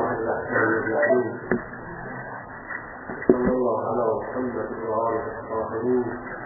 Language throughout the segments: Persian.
الله الرحمن الرحيم. صلى الله على محمد وآله الطاهرين.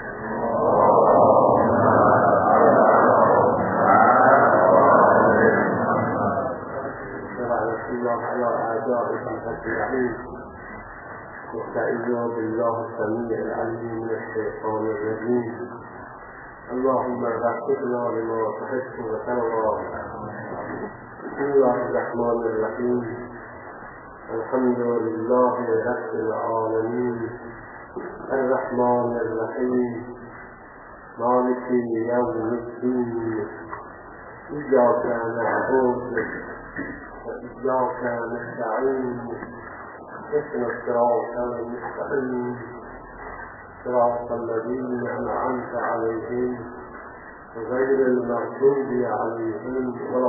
الله على أعدائهم أجمعين. نستعيذ بالله السميع العليم من الشيطان الرجيم. اللهم وفقنا لما تحب وترضى. بسم الله الرحمن الرحيم. الحمد لله رب العالمين الرحمن الرحيم مالك يوم الدين. إياك نعبد وإياك نستعين. اهدنا الصراط المستقيم صراط الذين أنعمت عليهم غير المغضوب عليهم ولا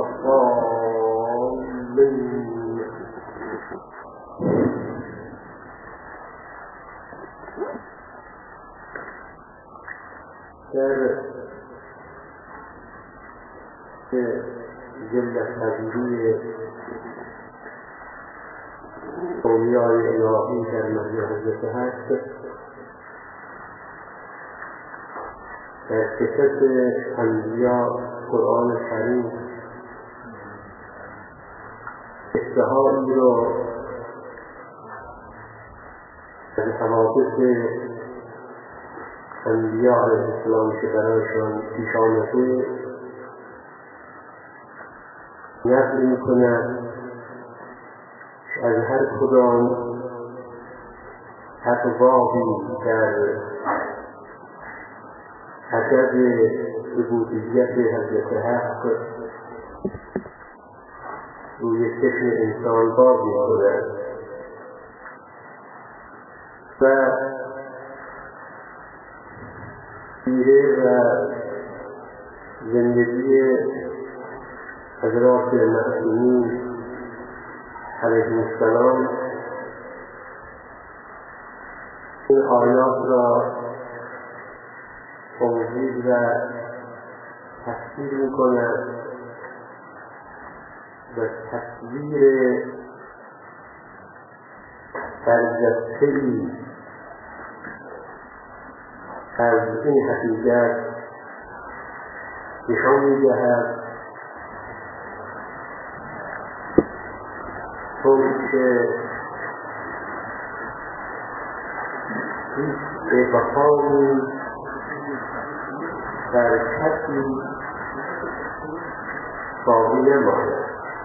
الضالين. جلت تجریه اولیای الهی در مهد حضرت هست. در کتاب انبیا قرآن کریم اشتهایی را از حوادث انبیا علیه السلام که برایشان پیش آمده نقل می‌کند از هر کدام اقوابی در عدد عبودیت حضرت حق روی چشم انسان باز می‌کند و سیره و زندگی حضرات معصومین علیهم السلام این آیات را توضیح و تفسیر می‌کند و تصویر برجسته‌ای از این حقیقت نشان می‌دهد که هیچ ابهامی در کسی باقی نماند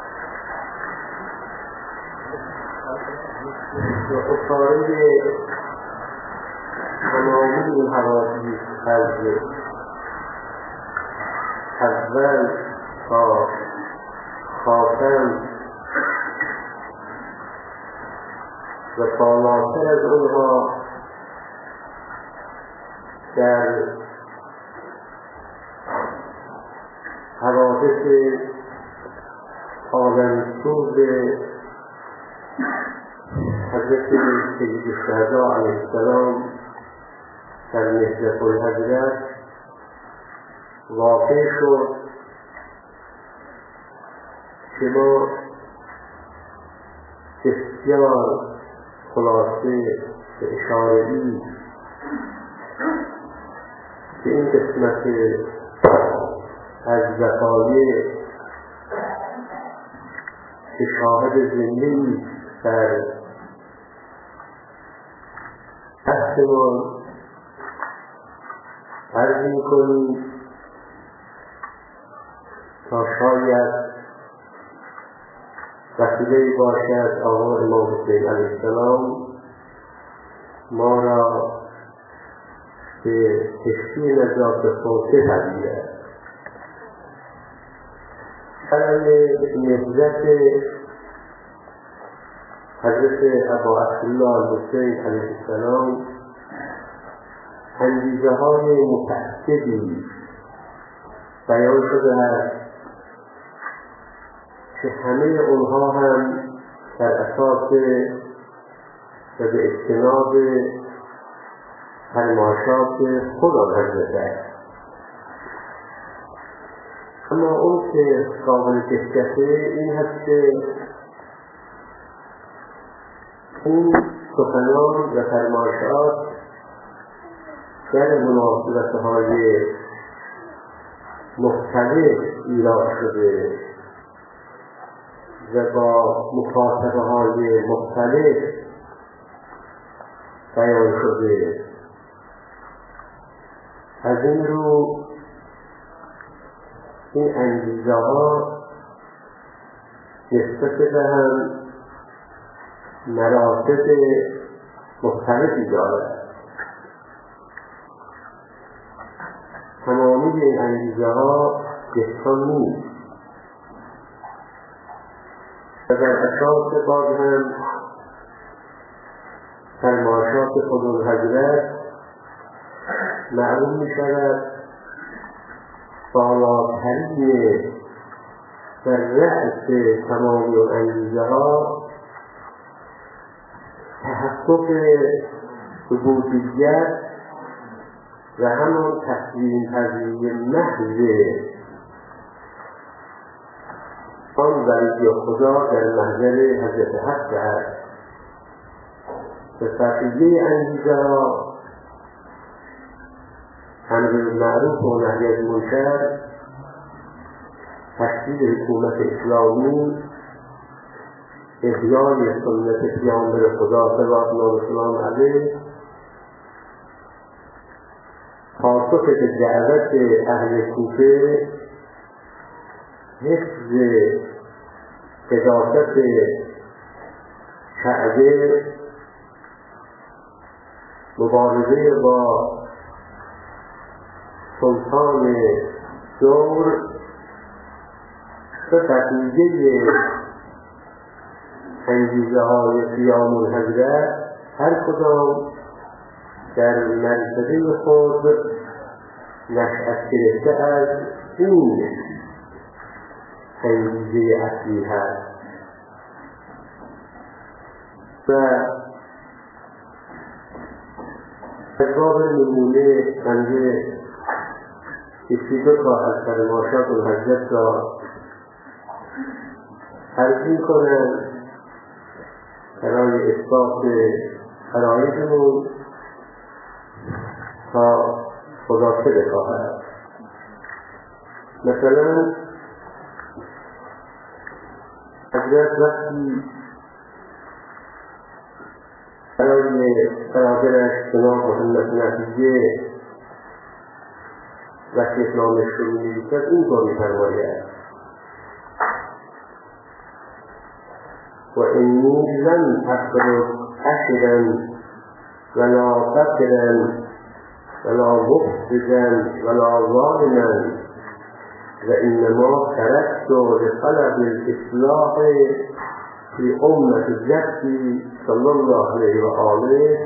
و اصاره تمامی این حوادث از اول تا خاتم و بالاتر از اونها در حوادث عالمسوز حضرت سید الشهدا علیه السلام در نهضت الحضرت واقع شد که ما بسیار خلاصه به اشاره‌ای به این قسمت از وقایع که شاهد زندگی در بحثمان عرض می‌کنیم تا شاید وسیله‌ای باشد آقا امام حسین علیه السلام ما را به کشتی نجات خود بپذیرد. علم نهضت حضرت ابا عبدالله الحسین علیه السلام انگیزه‌های متعددی بیان شده است که همه اونها هم در اساس و به اجتناب فرمایشات خود حضرت است. اما اون که قابل دقته این هست که این سخنان و فرمایشات در مناسبت‌های مختلف ایراد شده و با مخاطبه‌های مختلف بیان شده. از این رو این انگیزه ها نسبت به هم مراتب مختلفی دارد. تمامی این انگیزه ها یکسان نیست و در اساس باز هم فرمایشات خداوند معلوم می شود بالاترین و رأس تمامی انگیزه ها تحقق عبودیت و همان تسلیم پذیری محض آن ولی خدا در محضر حضرت حق است. و بقیه انگیزه ها امر بالمعروف و نهی از منکر، تشدید حکومت اسلامی، احیای سنت پیامبر خدا صلوات الله و سلام علیه، پاسخ به دعوت اهل کوفه، حفظ قداست کعبه، مبارزه با سلطان دور و بقیه انگیزه های قیام الحضرت هر کدام در مرتبه خود نشأت گرفته از این انگیزه اصلی هست و از باب نمونه بنده یکی دو تا از فرمایشات الحضرت را عرض می‌کنم برای اثبات عقایدمون تا خلاصه بخواهد. مثلا حضرت وقتی برای برادرش جناب محمد نبیه وقتی نامش رو می‌نویسد اینطور می‌فرماید: و اینی لن اخرج اشرا ولا فقرا ولا مفسدا ولا ظالما و انما خرجت لطلب الاصلاح في امة جدي صلی الله علیه و آله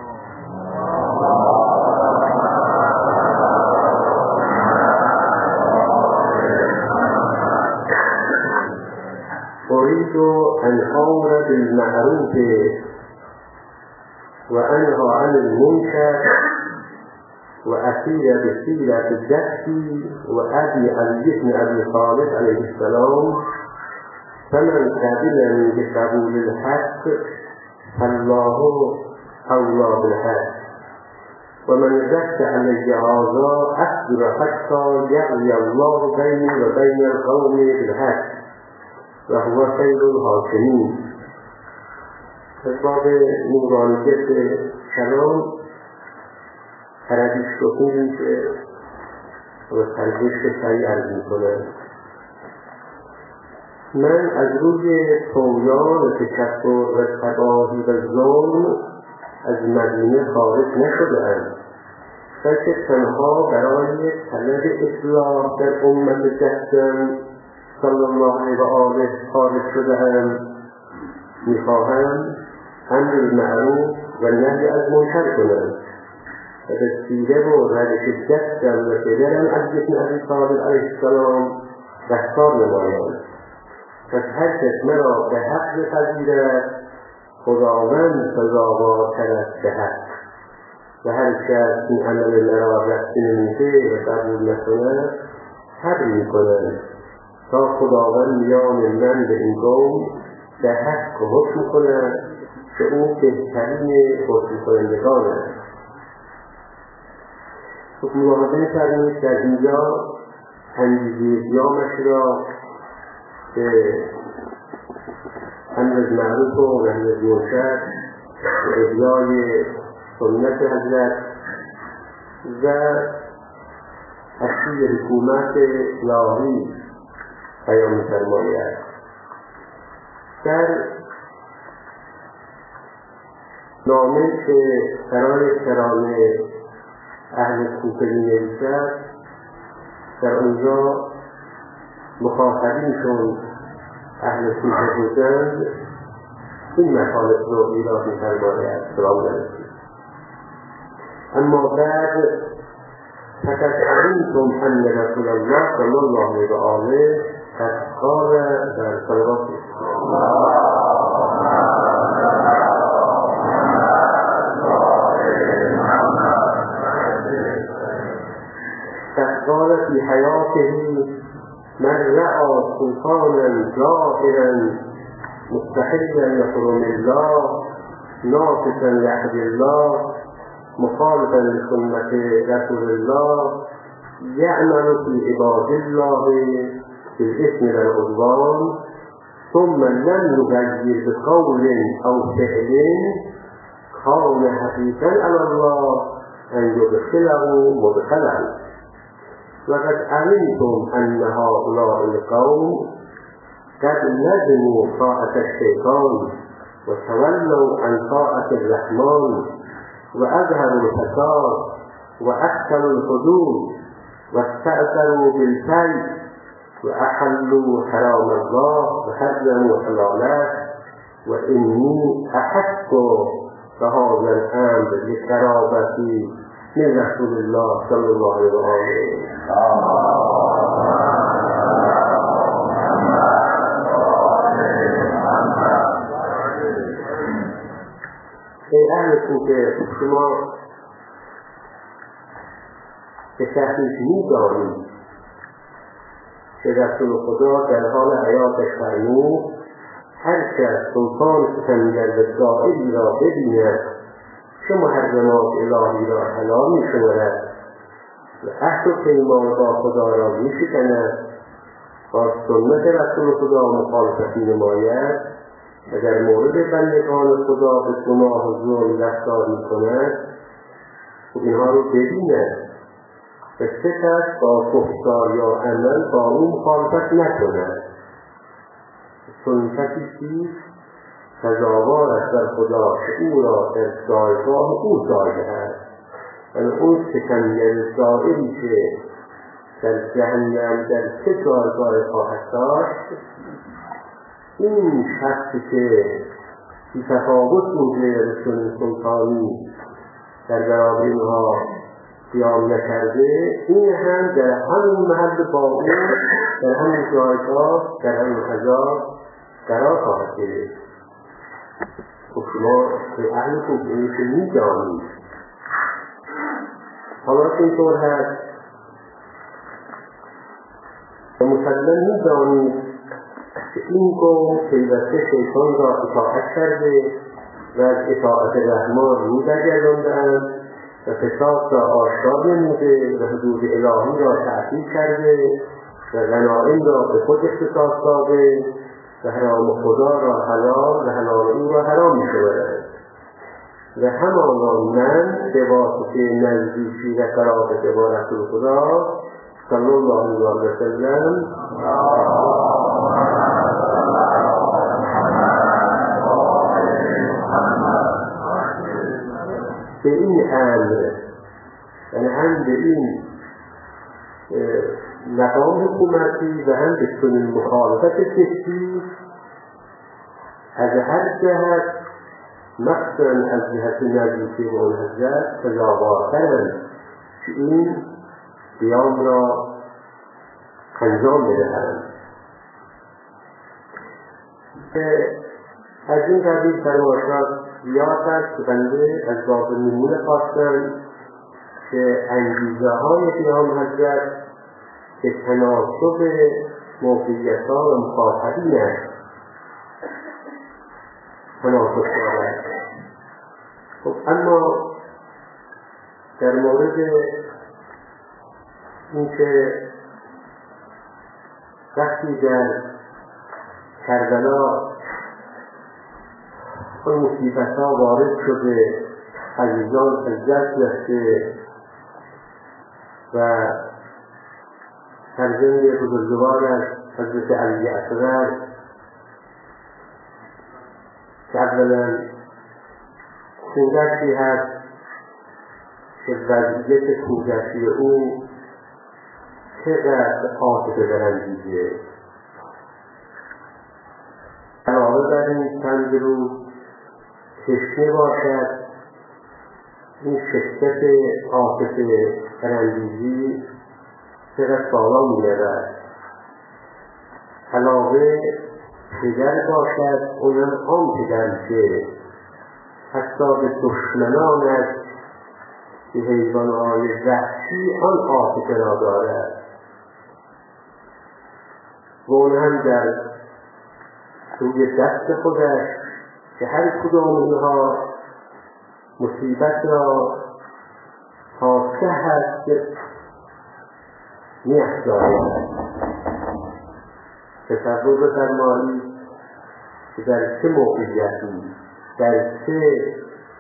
أريد أن أمر بالمعروف وأنهى عن المنكر وأسير بسيرة جدي وأبي علي بن أبي طالب عليه السلام، فمن قبلني بقبول الحق فالله أولى بالحق، ومن رد علي هذا أصبر حتى يقضي الله بيني وبين القوم بالحق و هو خیر الحاکمین. از باب نورانیت کلام عربیش رو میشه و ترجیح سریع عرض میکنم. من از روی طغیان و تکبر و تباهی و ظلم از مدینه خارج نشده‌ام، بلکه تنها برای طلب اصلاح در امت جدم صلی الله علیه و آله خارج شده‌ام. میخواهم امر بالمعروف و نهی از منکر کنم و به سیره و روش جدم و پدرم علی بن ابی طالب علیه السلام رفتار نمایم. پس هر کس مرا به حق بپذیرد خداوند سزاوارتر است به حق، و هر کس این عمل مرا رد نمیده و قبول نکند صبر میکنند تا خداوند میان من به این قوم به حق حکم کند که او بهترین حکم کنندگان است. خب ملاحظه فرمایید در اینجا انگیزه قیامش را به امر معروف و نهی از منکر و احیای سنت حضرت و اصلی حکومت الهی بیان می‌فرماید. در نامه که برای کران اهل کوفه می‌نویسد در آنجا مخاطبینشون اهل کوفه بودند این مطالب رو ایراد می‌فرماید. سلام علیکم. اما بعد فقط علمتم ان رسول الله صلی الله علیه و آله قد قال در صلوات قد قال في حياته من رأى سلطانا جائرا مستحلا لحرم الله ناقصا لعهد الله مخالفا لسنة رسول الله يعمل في عباد الله بالإثم والعدوان ثم لم يغير بقول أو فعل كان حقيقا على الله أن يدخله مدخلا وقد علمتم أن هؤلاء القوم قد ندموا طاعة الشيطان وتولوا عن طاعة الرحمن وأظهروا الفساد وأكثروا الحدود واستأثروا بالفيء وأحلوا حرام الله وحرموا حلاله وإني أحق بهذا الأمر لقرابتي من رسول الله صلى الله عليه وآله. ای اهل کوفه شما به تحقیق می‌دانید که رسول خدا در حال حیاتش فرمود هر کس سلطان ستمگر و جائری را ببیند چه محرمات الهی را حلال می‌شمارد و عهد و پیمان با خدا را می‌شکند با سنت رسول خدا مخالفت می‌نماید و در مورد بندگان خدا به گناه و ظلم رفتار می‌کند و اینها رو ببیند و سه کس با گفتار یا عمل با او مخالفت نکند. سنتی چیست؟ سزاوار است در خدا که او را در جایگاه او جای دهد و اون ستمگر جائری که در جهنم در سه جایگاه خواهد داشت این شخصی که بی تفاوت موجه رسول سلطانی در برابر اینها قیام نکرده این هم در همین محل با اون در همین جایگاه در همین عذاب قرار خواهد گرفت. خب شما به اهل کوفه که می‌دانید حالا که اینطور هست و مسلم می‌دانید که این قوم پیوسته شیطان را اطاعت کرده و از اطاعت رحمان رو برگردانده‌اند و فساد را آشکار نموده و حدود الهی را تعطیل کرده و غنایم را به خود اختصاص داده و حرام خدا را حلال و حلال او را حرام می‌شمارند و همانا من به واسطه نزدیکی و قرابت با رسول خدا صلی الله علیه و سلم به این امر یعنی هم به این مقام حکومتی و هم به چنین مخالفت جدی از هر جهت مخصوصا از جهت نزدیکی به اون حضرت سزاوارترند که این قیام را انجام بدهند. از این قبیل فرمایشات زیاد است که بنده از باب نمونه خواستم که انگیزه های قیام حضرت به تناسب موقعیت‌ها و مخاطبین تناسب دارد. خب اما در مورد اینکه وقتی در کربلا اون مصیبت‌ها وارد شده، عزیزان از دست رفته و فرزند بزرگوارش حضرت علی اصغر که اولا کودکی هست که وضعیت کودکی او چقدر عاطفه برانگیزه. علاوه بر این چند روز تشنه باشد، این شدت عاطفه برانگیزی چقدر بالا می‌رود. علاوه پدر باشد، اونم آن پدر که حتی به دشمنانش که حیوان‌های وحشی آن عاطفه را دارد و اون هم در روی دست خودش که هر کدام اینها مصیبت را خاصه هست می‌افزاید. تصور بفرمایید که در چه موقعیتی، در چه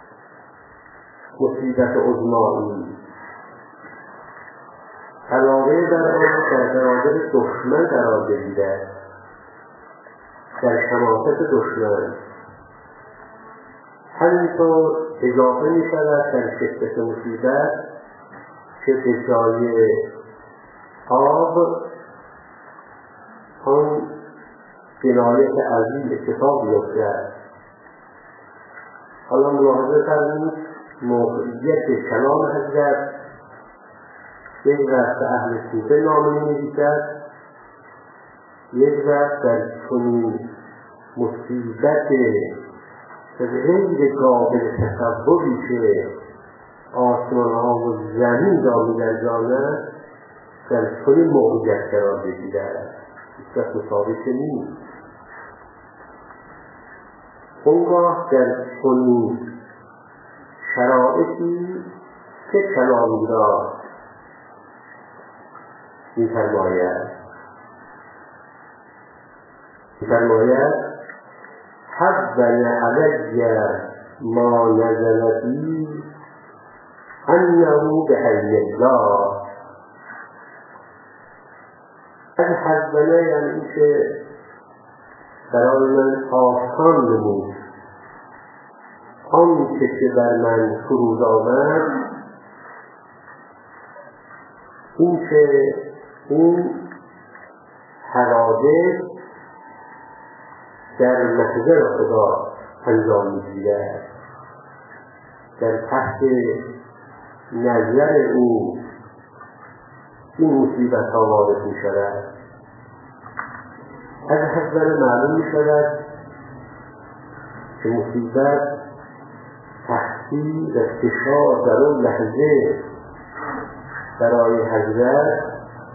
مصیبت عظمایی علاوه بر آن در برابر دشمن قرار بگیرد، در شماتت دشمن. همینطور اضافه می شود در شدت مصیبت که به جای آب آن جنایت عظیم اتفاق بیفتد. حالا ملاحظه فرمایید موقعیت کلام حضرت یک وقت اهل کوفه نامه می‌نویسد، یک وقت در چنین مصیبت غیر قابل تصوری که آسمان‌ها و زمین را می‌لرزاند در چنین موقعیت قرار بگیرد. هیچ ثابت نیست. اونگاه در چنین شرایطی که کلامی را می‌فرماید حَبَّنَ عَلَيَّ مَا نَزَلَ بِي أَنَّهُ بِحَیِّ الله. از حَبَّنَ یعنی که برای من آسان نمود آن که بر من فرود آمد، این که این حوادث در محضر خدا انجام می‌گیرد، در تحت نظر او این مصیبت ها وارد می‌شود. از حضرت معلوم می‌شود که مصیبت تحصیل و فشار در اون لحظه برای حضرت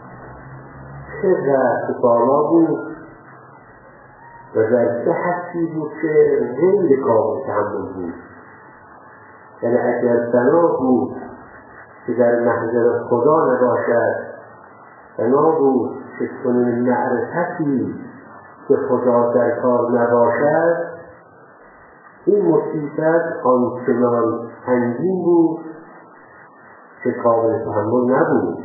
چقدر بالا بود و در چه حدی بود که غیر قابل تحمل بود. یعنی اگر بنا بود که در محضر خدا نباشد، بنا بود که چنین معرفتی که خدا در کار نباشد، این مصیبت آنچنان سنگین بود که قابل تحمل نبود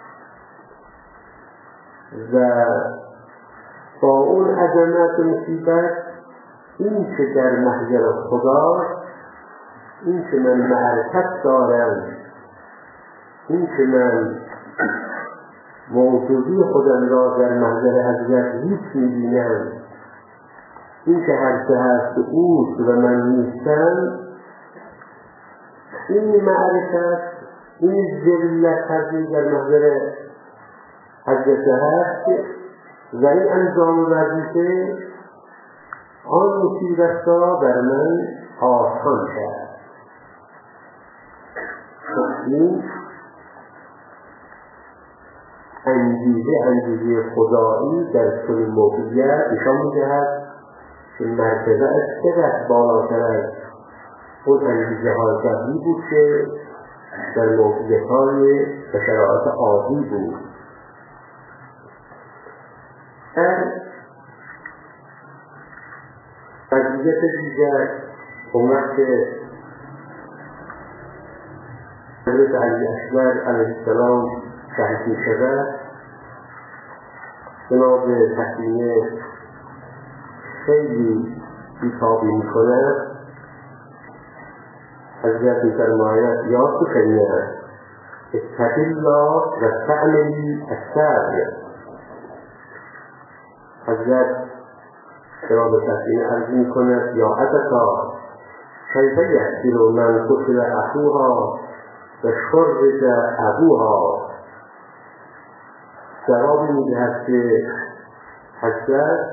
و با اون عظمت مصیبت این که در محضر خدا، این که من معرفت دارم، این که من موجودی خودم را در محضر حضرت هیچ می‌بینم، این که هر چه هست اوست و من نیستم، این معرفت، این ذلت هستی در محضر حضرت هست و این انجام وظیفه آن مصیبت را بر من آسان کرد. این انگیزه خدایی در چنین موقعیت نشان می‌دهد که مرتبه از چقدر بالاتر از اون انگیزه های قبلی بود که در موقعیت های و شرایط عادی بود. در وضعیت دیگر اون وقت حضرت علی اکبر علیه السلام شهید می شود، جناب تسلیمه خیلی بیتابی می کند. حضرت می فرماید یا سخنیه اتق الله و تعملی الصبر. حضرت جناب تسلیمه عرض می کند یا ابتا کیف یحسن من قتل اخوها و شرد ابوها. جوابی می دهد که حضرت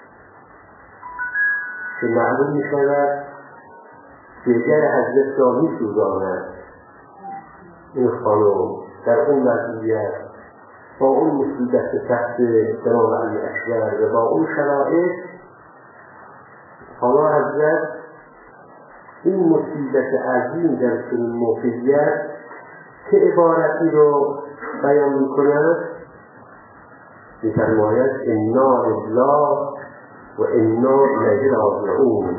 که معلوم می شود دیگر حضرت را می سوزاند. این خانم در اون وضعیت با اون مصیبت سخت جناب علی اکبر و با اون شرایط، حالا حضرت این مصیبت عظیم در چنین موقعیت چه عبارتی رو بیان می کند؟ می فرماید انا لله و انا الیه راجعون.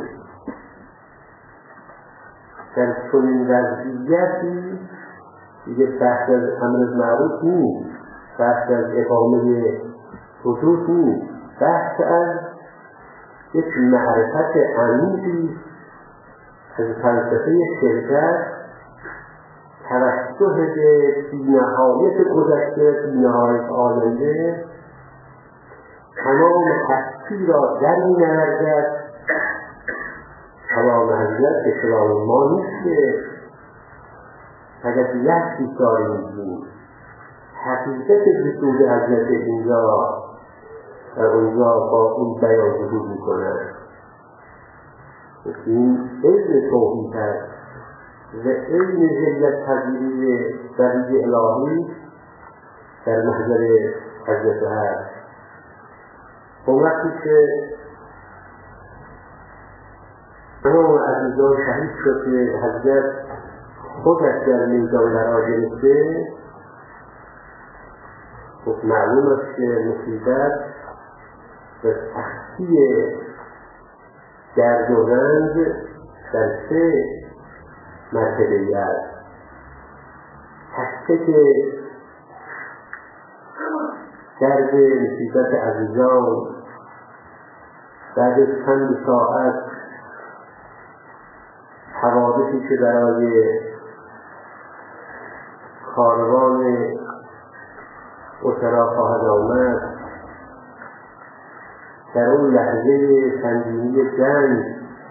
در چنین وضعیتی دیگه بحث از امر معروف نیست، بحث از اقامه حدود نیست، بحث از یک معرفت عمیقی از فلسفه شرکت توسط به بی‌نهایت گذشته، بی‌نهایت آینده، تمام هستی را در می‌نوردد. کلام حضرت که کلام ما نیست که فقط لفظی داری می‌گیم، حقیقت وجود حضرت اینجا و اونجا با اون بیان وجود می‌کند. این علم توحید است و علم ذلت پذیری وحی الهی در محضر حضرت هست. اون وقتی که تمام عزیزان شهید شد که حضرت خودش در میدان قرار گرفته، خب معلوم است که مصیبت و سختی درد و رنج در سه مرتبه است. هسته که درد مصیبت عزیزان بعد از چند ساعت حوادثی که برای کاروان اسرا خواهد آمد، در اون لحظه سنگینی جنگ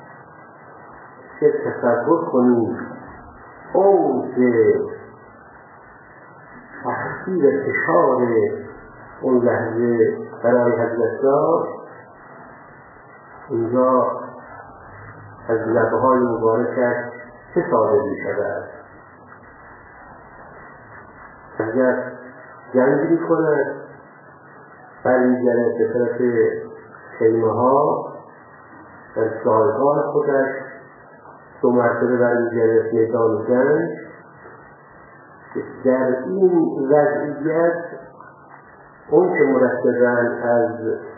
که تصور کنید اون که تحصیل فشار اون لحظه برای حضرت داشت، اینجا از لبهای مبارکش چه صادر می شود؟ حضرت جنگ می کند، برمیگرد به طرف خیمه ها، در جایگاه خودش 2 مرتبه برمیگرد میدان جنگ. در این وضعیت اون که مرتباً از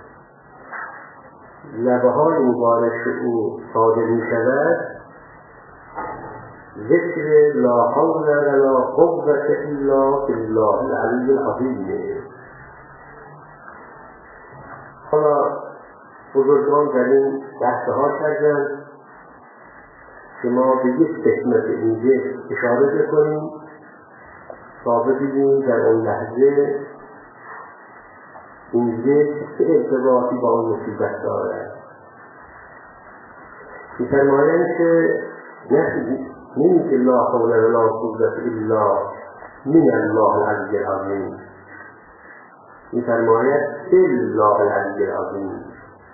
لبهای مبارک او صادر می شود ذکر لا حول ولا قوة الا بالله العلی العظیم. حالا بزرگان در این بحثه ها کردن که ما به یک قسمت اینجا اشاره بکنیم تا ببینیم در اون لحظه اینجا چه ارتباطی با اون مصیبت دارد. می‌فرمایند که نمی که لا حول ولا قوة الا من الله العلی العظیم، می‌فرماید بالله العلی العظیم.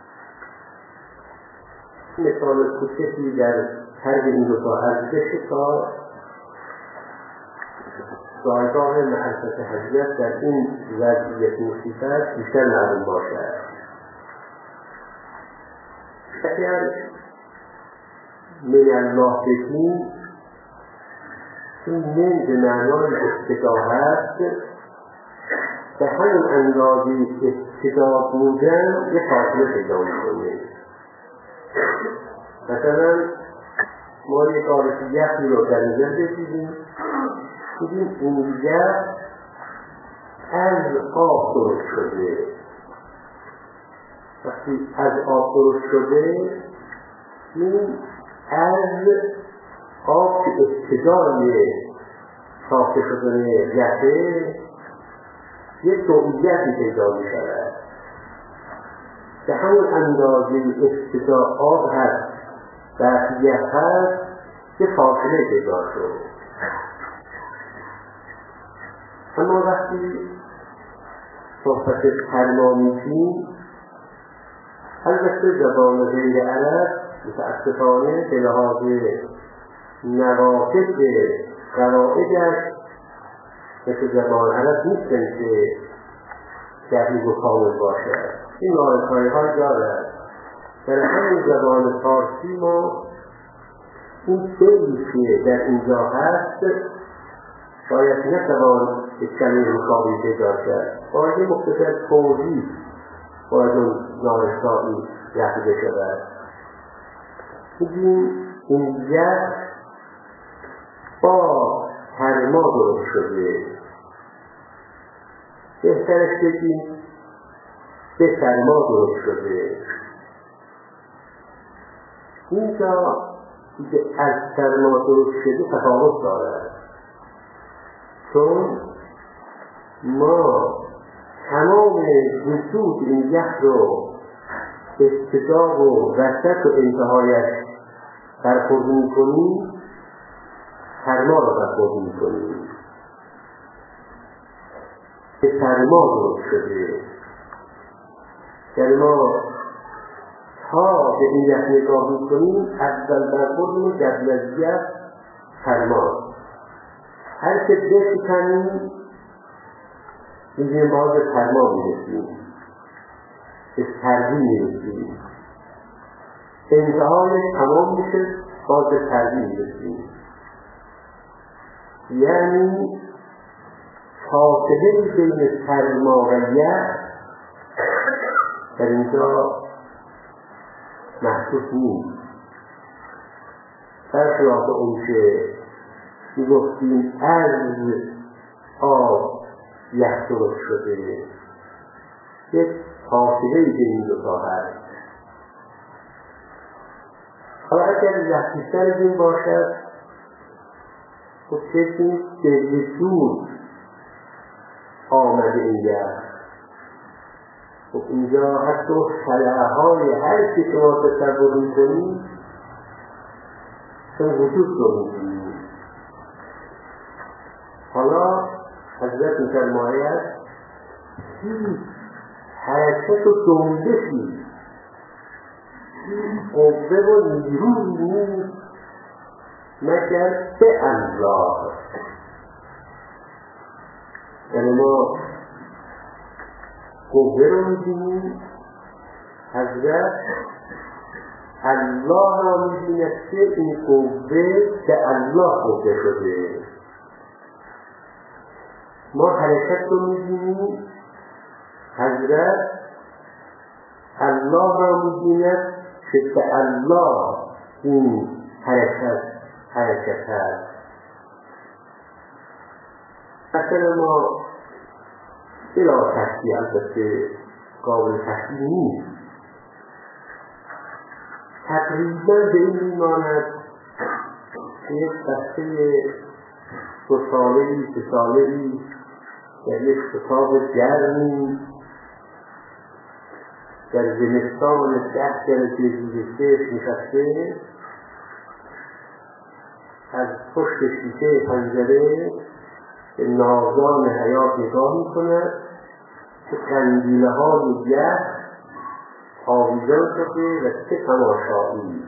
مثال کوچکی در هر این دو تا ارزش تا جایگاه معرفت حضرت در این وضعیت مصیبت بیشتر معلوم باشد. اگر من الله بگیم، این من به معنای ابتدا هست. به همین اندازه ابتدا بودن یه فاصله پیدا می‌کنه. مثلا ما یک آرش یخی رو در نظر بگیریم، بگیم این یخ از آب درست شده. وقتی از آب درست شده، این از آب که ابتدای ساخته شدن یخه یک دوئیتی پیدا می شود. به همون اندازه ابتدا آب هست و یخ هست یه فاصله پیدا شد. اما وقتی صحبت فرما می‌کنیم، البته زبان غیر عرب متاسفانه به لحاظ نواقض قواعدش مثل زبان عرب نیستن که دقیق و کامل باشد. این ناانصافی‌ها دارد. در همین زبان فارسی ما این فعلی که در اینجا هست شاید نتوان یک کلمه مقابل پیدا کرد. باید مختصر توضیح باید اون ناانصافی رفته شود. این یخ با سرما درست شده. بهترش بگیم به سرما درست شده. اینجا که از سرما درست شده تفاوت دارد، چون ما تمام وجود این یخ رو ابتدا و وسط و انتهایش برخورد می‌کنیم، سرما رو برخورد می‌کنیم. به سرما درست شده. یعنی ما تا به این یخ نگاه می‌کنیم، اول برخوردمون در یخ سرما. هر که بشکنیم می‌بینیم باز به سرما می‌رسیم، به سردی می‌رسیم. انتهایش تمام میشه، باز به سردی می‌رسیم. یعنی فاصله بین سرما و یخ در اینجا محسوس نیست. برخلاف اون که میگفتیم از آب یخ درست شده، یک فاصله بین دو تا هست. حالا اگر یخ بیشتر از این باشد، خب چیزی به وجود آمده این یخ. خب اینجا حتی خلاهای هر که شما تصور می‌کنید چون وجود رو می‌کنید. حالا حضرت می‌فرماید هیچ حرکت و جنبشی، قوه و نیرویی نیست مگر به الله. یعنی ما قوه رو می‌بینیم، حضرت الله را می‌بیند که این قوه به الله قوه شده. ما حرکت رو می‌بینیم، حضرت الله را می‌بیند که به الله این حرکت هست. مثلا ما بلا تحصیل البته قابل تحصیل نیست، تقریبا به این میماند که یک بسته 2 ساله‌ای 3 ساله‌ای در یک کتاب گرمی در زمستان 10 درجه زیر نشسته، از پشت شیشه پنجره به ناظام حیات نگاه می‌کند که قندیله های یخ آویزان شده و چه تماشایی.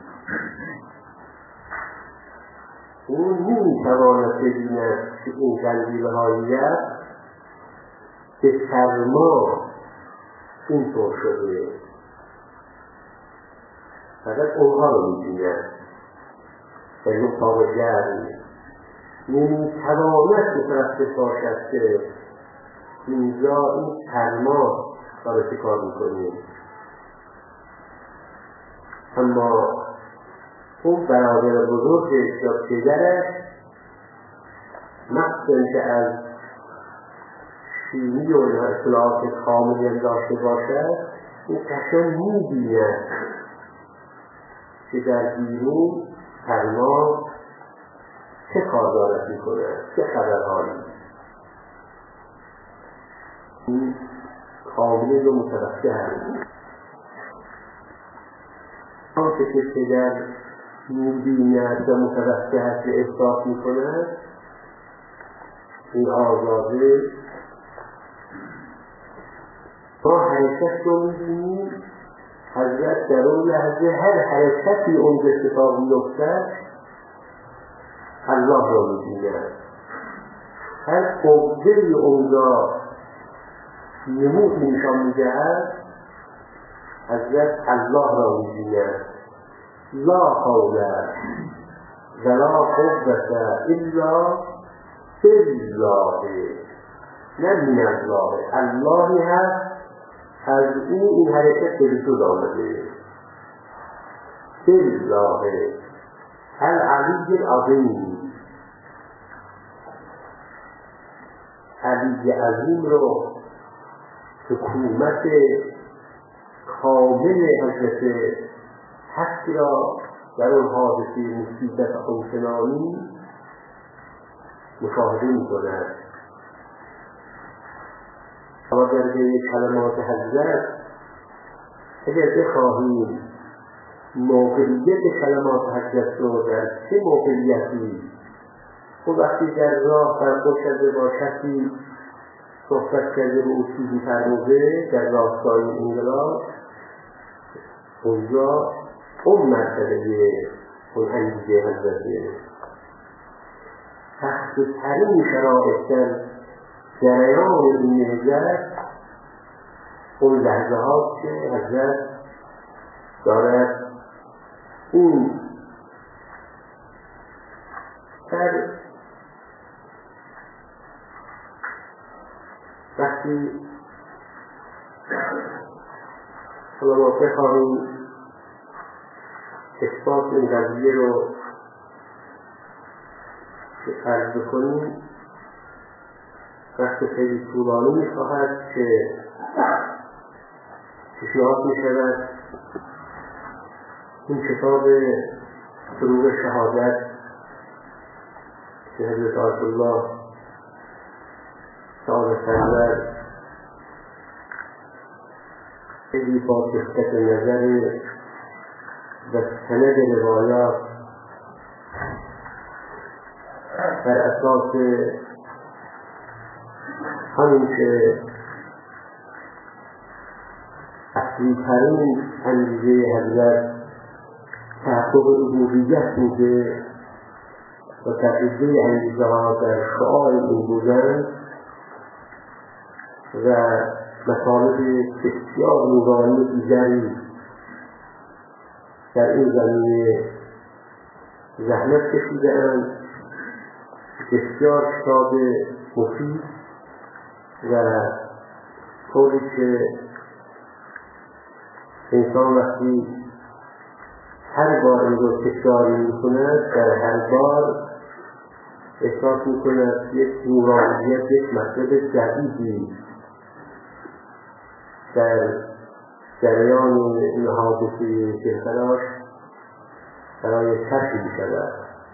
او نمی‌تواند ببیند که این قندیله های یخ به سرما اینطور شده، فقط اونها رو می‌بیند. یعنی اتاق گرم نمیتواند متوسط باشد که اینجا این سرما داره چه کار میکنیم. اما اون برادر بزرگش یا پدرش مقصد که از شیمی و اطلاعات کاملی داشته باشد این قشنگ میبیند که در بیرون سرما چه کار دارد میکنه، چه خبرهایی. این کاملی رو متوجه هست. آنچه که پدر میبیند و متوجه هست و احساس میکند این آزاده ما حرکت رو میبینیم. حضرت در اون لحظه هر حرکتی اون اتفاق میفتد الله را میبیند. هر قوهی اونجا نمود نشان میدهد حضرت الله را میبیند. لا حول ولا قوة الا بالله، نه من الله. اللهی هست از این حرکت به وجود آمده. بالله العلی العظیم. علی عظیم رو حکومت کامل حضرت حق را در اون حادثه مصیبت آنچنانی مشاهده می‌کند. اما در بین کلمات حضرت اگر بخواهیم موقعیت کلمات حضرت رو در چه موقعیتی و وقتی در راه برخورد کرده با کسی صحبت کرده به اصولی فرموده در راستای انقلاب اونجا اون مرتبه اون انگیزه حضرته تحت ترین شرایط در جریان این نهضت اون لحظه ها که حضرت دارد این در وقتی ما بخواهیم اثبات این قضیه رو عرض بکنیم وقت خیلی طولانی می‌خواهد که پیشنهاد می‌شود این کتاب فروغ شهادت که حضرت آیت الله تعالی سرور خیلی با دقت نظر و سند روایات بر اساس همین که اصلی ترین انگیزه حضرت تحقق الوهیت بوده و تقییده انگیزه ها در شعار این بودن و مطالب بسیار نورانی دیگری در این زمینه زحمت کشیده‌اند. بسیار کتاب مفید و طوری که انسان وقتی هر بار این رو تکراری می‌کند در هر بار احساس می‌کند یک نورانیت، یک مطلب جدیدی در جریان این حادثه جهتراش برای کشف می‌شود.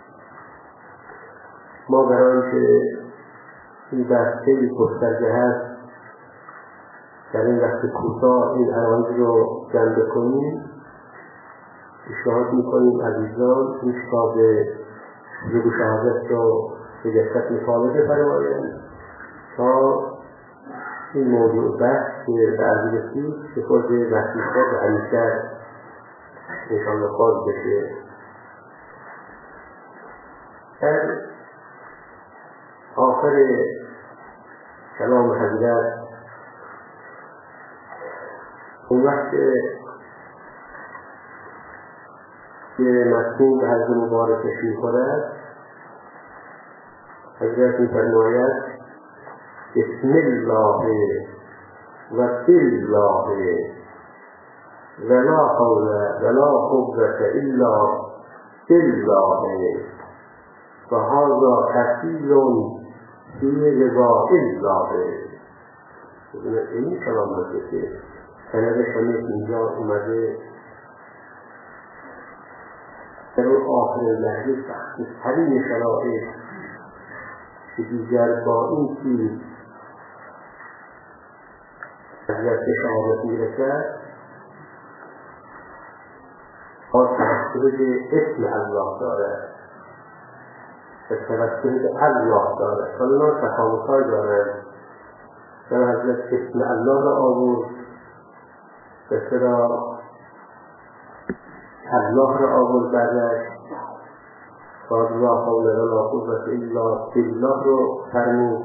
ما برای که این بحث خیلی گسترده هست در این وقت کوتاه این عناوین رو جمع بکنیم پیشنهاد می‌کنیم عزیزان این کتاب فروغ شهادت رو به دقت مطالعه فرمایند تا این موضوع بحث که به عرض رسید که خود بحثی خود و همیشه انشاءالله باز بشه. در آخر کلام حضرت اون وقت که مصنوع به حضرت مبارکش می‌خورد، حضرت می‌فرماید بسم الله و بالله ولا حول ولا قوة الا بالله فهذا کفیل فی رضا الله. این کلام هست که سندش هم اینجا اومده در آخر لحظه سخت‌ترین شرایط که دیگر با این چیز حضرت شهادت میرسد توسط اسم الله دارد و توسط الله دارد. حالا تفاوت‌های دارد. در حضرت اسم الله را آورد، بسیار الله را آورد، بعدش باز لا حول ولا قوة الا بالله رو فرمود.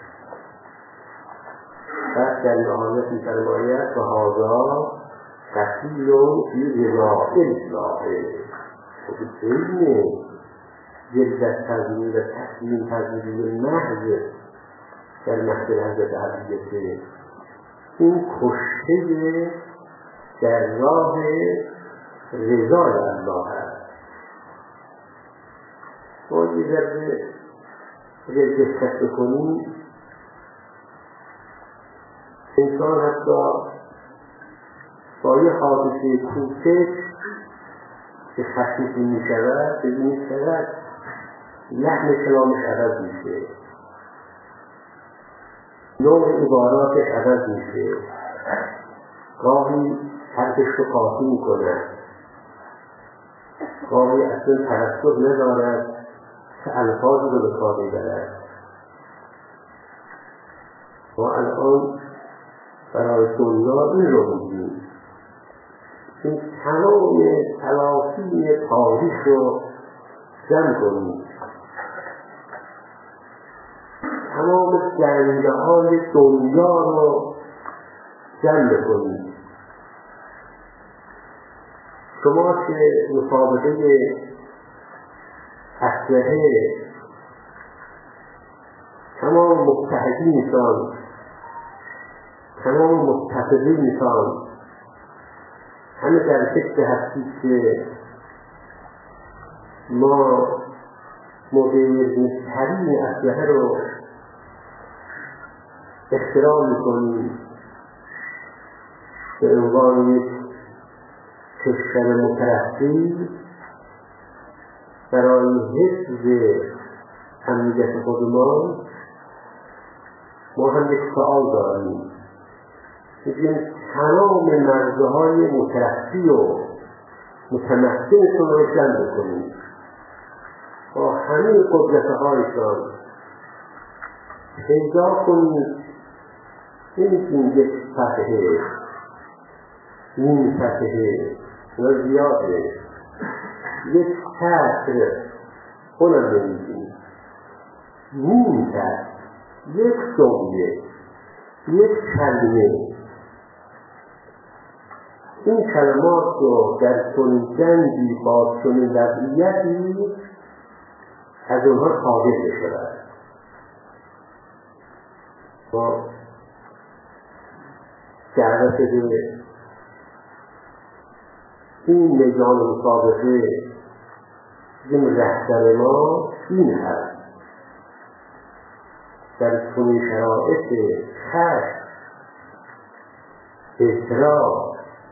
بعد در نهایت می‌فرماید و هذا کفیل فی رضا الله. بین جلد تذمیر و تسلیم تذمیر محض در محضر حضرت عبدیته این کشته در راه رضای الله هست. باید یه ذره اگر دقت بکنیم انسان حتی با یه حادثه کوچک که خشیفی می شود ببینید چقدر لحن کلامش عوض میشه، نوع عباراتش عوض میشه، گاهی حرفش رو قاطی میکنه، گاهی اصلا ترسل ندارد که الفاظ رو به کار میبرد. ما الان برای دنیا این رو میگیم این تمام تلافی تاریخ رو جمع کنید، تمام جنگه های دنیا رو جمع کنید. شما که مسابقه اسلحه تمام متحدینتان، تمام متفقینتان همه در فکر هستید که ما مدرن‌ترین اسلحه رو اختراع می‌کنیم به عنوان یک کشور مترقی برای حفظ امنیت خودمان. ما هم یک سؤال داریم، میگیم تمام مرزهای مترقی و متمکنتون رو جمع بکنید با همه قدرت‌هایشان پیدا کنید. نمی‌تونید یک صفحه نیم صفحه یا زیاده یک سطر اونم نمی‌تونید، نیم سطر، یک جمله، یک کلمه، این کلمات رو در چنین جنگی با چنین وضعیتی از اونها قابل بشود. ما دعوت به این میدان مسابقه این رهبر ما این هست، در چنین شرایط خشم، اضطراب،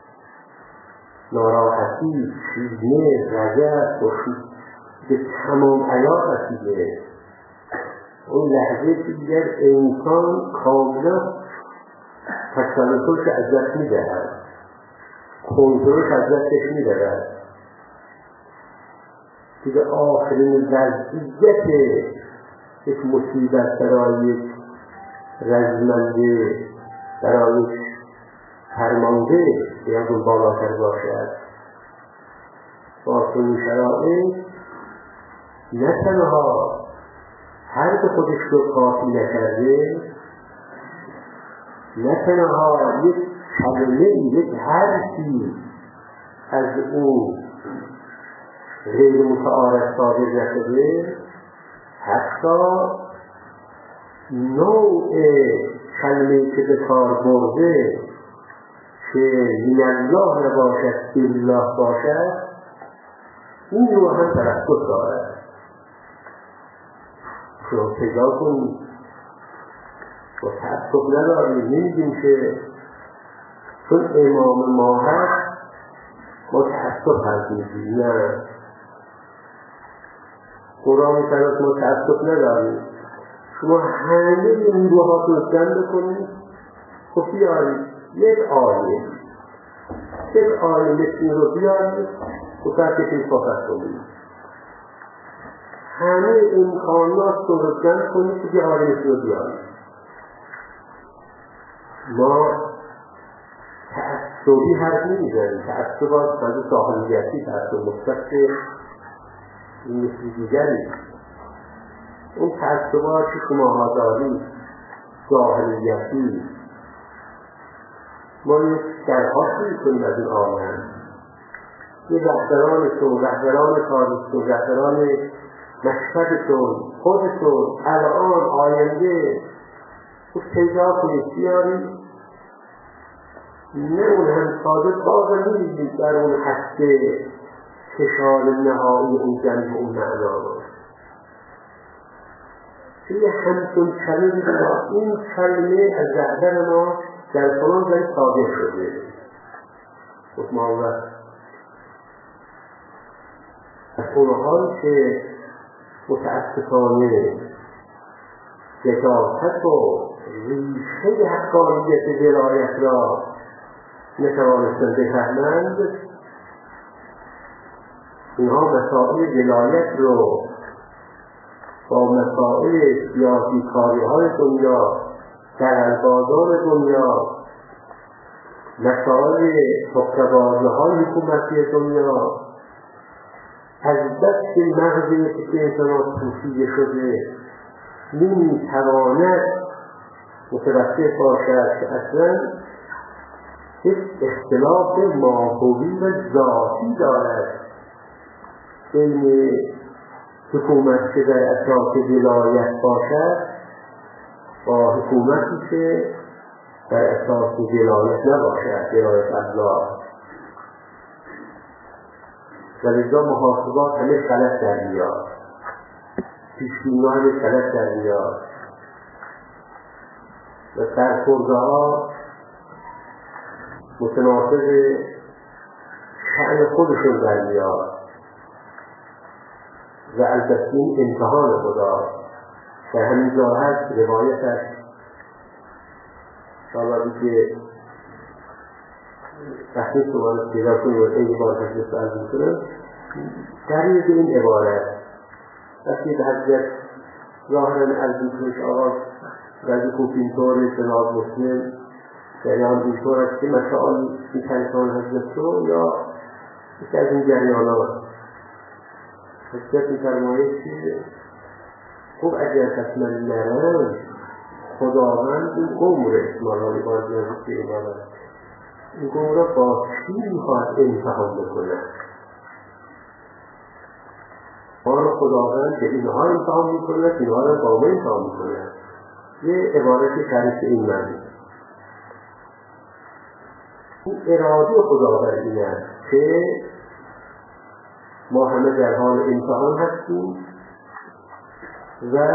ناراحتی، کینه، رجب به تمام عیار رسیده. اون لحظه که دیگر انسان کاملا تسلطش از دست می‌دهد، کنترلش از دستش می‌دهد. دیگه آخرین وضعیت یک مصیبت برای یک رزمنده، برای یک فرمانده که از اون بالاتر باشد. با چنین شرایط نه تنها هر که خودش رو کافی نکرده، نه تنها یک کلمه، یک حرفی از اون غیر متعارف صادر نشده، حتی نوع کلمه‌ای که به کار برده که من الله نباشد بالله باشد، این رو هم ترتب دارد. شما پیدا کنید با تعصب ندارید، نمیدیم که چون امام ما هست ما تعصب هست میدیم. نه، قرآن می‌فرماید ما تعصب نداریم. شما همه نیروهاتون رو جمع بکنید، خب بیارید یک آیه مثل رو بیارید و برکشید صحبت کنید. همه امکانات رو جمع کنید که یه آیه مثل رو بیارید. ما تعصبی حرف نمی‌زنیم. تعصب از داخلیتی، تعصب مستقل این مثل دیگری. اون تعصبات که شما ها دارید جاهلیتی، ما یک درخواست کنیم از این آمن، یه رهبرانتون، رهبران تاریختون، رهبران مشهدتون، خودتون الان آینده خود پیدا کنید بیارید. نه اون هم ساده باز نمیدید در اون هسته کشار نهایی اون جنب و اون معنا یه همچون کلمه ما، این کلمه از رهبر ما در فلان جای صادر شده. خود ما وقت از اونهایی که متاسفانه جداست و ریشه حقانیت ولایت را نتوانستن بفهمند، اینها مسائل ولایت رو با مسائل سیاسی کاری های دنیا، سربازان دنیا، مسائل حکمرانی های حکومتی دنیا، از بس مغزی که انسان توصیه شده نمیتواند متوسط باشد که اصلا یک اختلاف ماهوی و ذاتی دارد بین حکومت که در اساس ولایت باشد با حکومتی که در اساس ولایت نباشد، ولایت الله. ولذا محاسبات همه غلط در میاد، پیشبینی‌ها همه غلط در میاد و سرخورده‌ها متناسب شأن خودشون در میاد و البته این امتحان خدا در همین جا هست. روایتش شاید که وقتی سوال پیدا کنید و این بار تشریف عرض می‌کنم دلیل این عبارت وقتی به حضرت ظاهراً عرض می‌کنش آقا رضی کوپینتور جناب مسلم جریان اینطور است که مسائل می‌تنسان حضرت رو یا یکی از این جریانات حضرت می‌فرماید که خب اگر قسما نرم خداوند این قوم رو احتمالاً بازی از که ایمانه این قوم را با چی می‌خواهد امتحان بکنه؟ ما را خداوند به اینها امتحان می‌کنه، اینها را با ما امتحان می‌کنه. یه عبارتی شریف این معنی این اراده خداوند این است که ما همه در حال امتحان هستیم و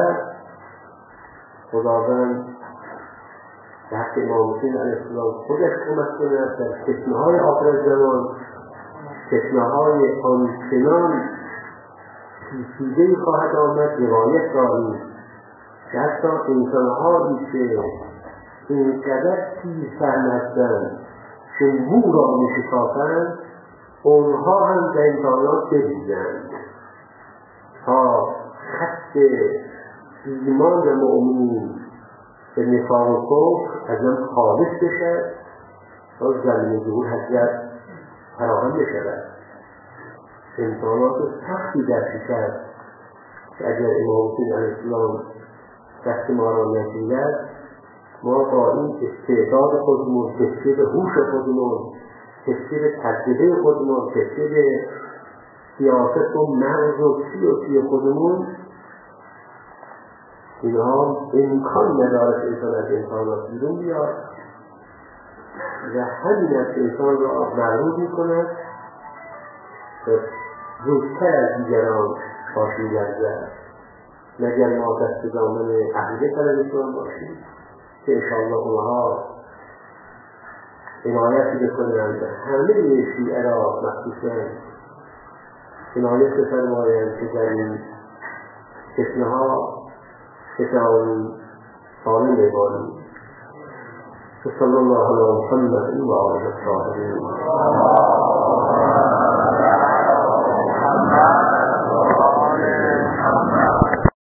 خداوند به حق امام حسین علیه السلام خودش کمک کند در فتنه‌های آخر زمان، فتنه‌های آنچنان پیچیده‌ای خواهد آمد. روایت داریم که حتی انسان‌هایی که اینقدر پیش‌فهم هستند که مو را می‌شکافند اونها هم در امتحانات بریزند تا خط ایمان و مؤمنین به نفاق و کفر از هم خالص بشد تا زمین ظهور حضرت فراهم بشود. امتحانات سختی در پیش است که اگر امام حسین علیه السلام دست ما را نگیرد ما با این استعداد خودمون، تفسیر هوش خودمون، تفسیر تجربه خودمون، تفسیر سیاست و مرز و سی خودمون، اینها امکان نداره که انسان از امکانات بیرون بیاد و همین است که انسان را معروض می‌کند و زودتر از دیگران پاشو گردد. مگر ما دست دامن اهل طلبشان باشیم که انشاءالله اونها عنایتی بکنند همه شیعه را مخصوصاً عنایت بفرمایند که در این فتنه‌ها فتنه‌های سالم بباریم. صلی الله علی محمد و آله الطاهرین.